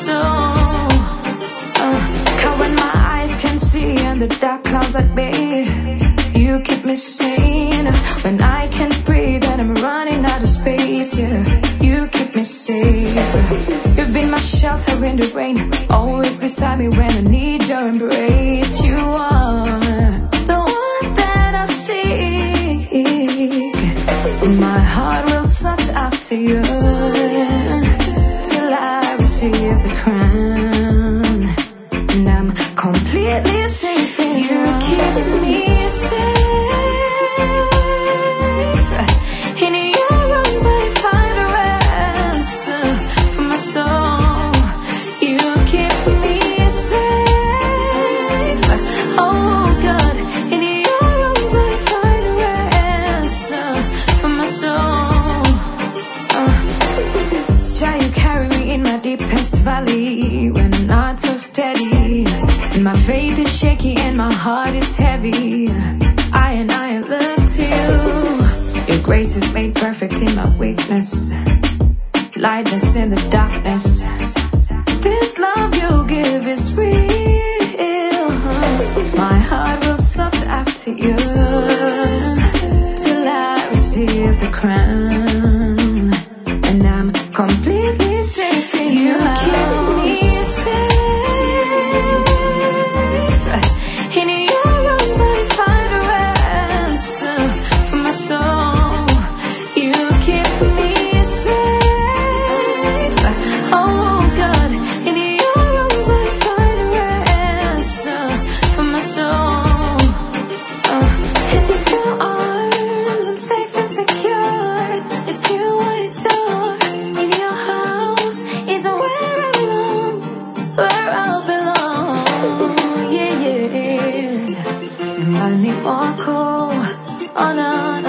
soul. Caught when my eyes can see and the dark clouds at bay. You keep me sane when I can't breathe and I'm running out of space. Yeah, you keep me safe. You've been my shelter in the rain, always beside me when I need your embrace. You are the one that I seek, and my heart will search after you till I receive the crown. And I'm completely safe in you. Keep me safe. In your arms I find rest for my soul. You keep me safe. Oh God, in your arms I find rest for my soul. Jah, you carry me in my deepest valley when I'm not so steady, and my faith is shaky and my heart is heavy. I look to you. Your grace is made perfect in my weakness, lightness in the darkness. This love you give is real. My heart will search after you till I receive the crown. And I'm completely safe in you. Keep me safe. In your arms I find rest for my soul. You keep me safe. Oh God, in your arms I find rest for my soul. In your arms I'm safe and secure. It's you I adore. In your house is where I belong, where I belong. Yeah, yeah. And I need more cold on